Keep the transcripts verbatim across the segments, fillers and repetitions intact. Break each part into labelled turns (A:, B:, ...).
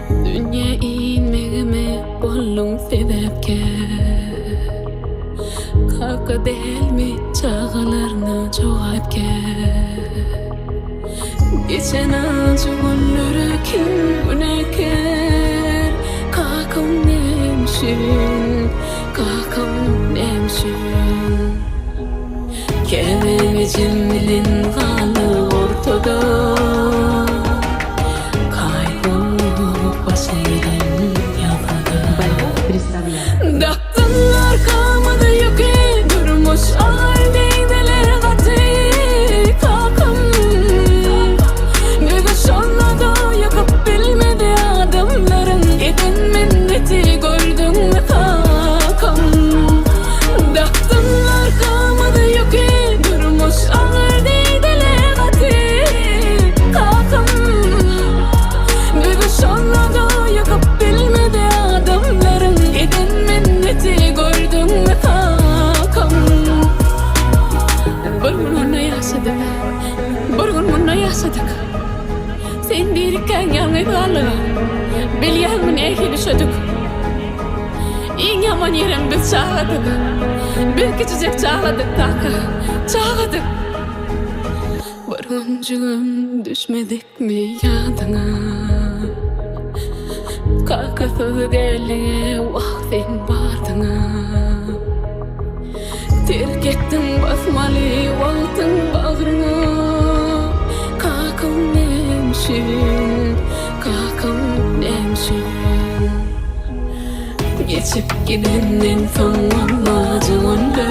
A: Dünya inmegime bollun sebepker Kaka değil mi çağalarına çoğapker Geçen acı günleri kim güneker Kakam nemşin, kakam nemşin Kendimi cimrilin kalı ortada Kaybolup basayım yapada Daktanlar kalmadı yok ki durmuş ağır değneler katı Kakam Nüge sonladı yakıp bilmedi adamların Eden minneti gördün mü kakam Daktanlar kalmadı yok ki durmuş ağır değneler katı Kakam Nüge sonladı yakıp bilmedi adamların Eden minneti gördün mü kakam Bir gün onunla yaşadık Bir gün bununla yaşadık Sen birikken yanı kalı Bilyeğimin ehli şödük İn yaman yerim biz çağladık Bir küçücük çağladık taka Çağladık Bir güncüğüm düşmedik mi yadına Kakası deliye vaktin bardına Terk ettin basmalı vaktin bağrına Kakam nemşin, kakam nemşin Geçip gidenin son olmacığında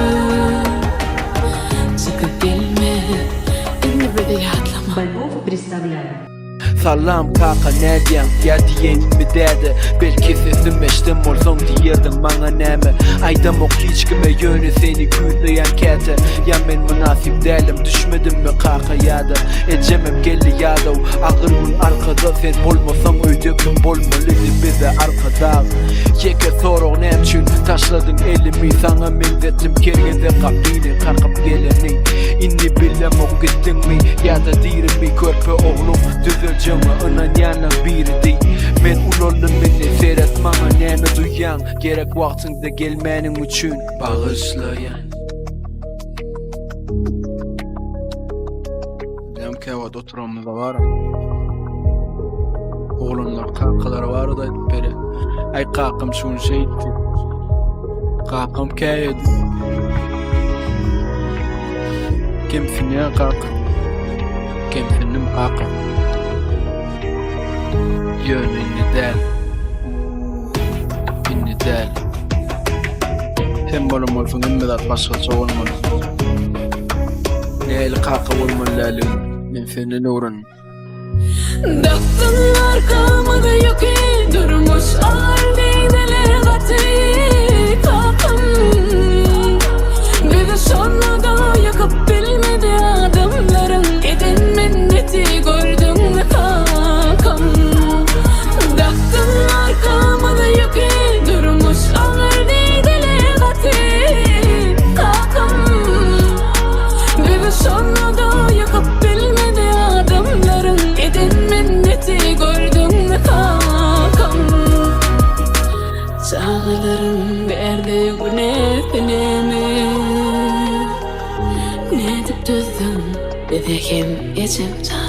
A: Çıkıp gelme, indi bir de yatlama
B: Байков представляет.
C: Salam kaka ne diyen ya diyen mi dedi Belki sesim eştim olsam diyerdin bana ne mi Aydam ok hiç kime yönü seni güdleyen kete Ya men münasip değilim düşmedim mi kaka yada Ecemem geldi yada Ağırımın arkada sen olmasan ödeklim bolmalıydı bize arkada Yeke sorun emçün taşladın elimi sana menzettim Kergeze kaptığını kalkıp geleni İnni bilem ok gittin mi ya da dirim mi körpe oğlum düzelce Önen yana biri değil Men ulollum beni seyretmana nemi duyan Gerek vaktinde gelmenin üçün bağışlayan Dem kevat oturamda var Oğlumlar kankalar var da beri Ay kakam şun şeydi Kakam kaydı Kimsin ya kakam Kimsinim kakam Yön inni del inni del Hem bolum olsun immedat başkası olmalı Leyli kaka olmalı min fenni nuran
A: Daktanlar kalmadı yok ki durmuş ağır değneler katı Kakam Bir de sonradan yakıp bilmedi adamların Eden minneti gördün mü kakam Daktanlar kalmadı yok ki durmuş ağır değneler katı Kakam Bir de sonradan yakıp bilmedi adamların Eden minneti gördün mü kakam Çağlarım verdi güneşine mi Ne dip düzdüm bebeğim içim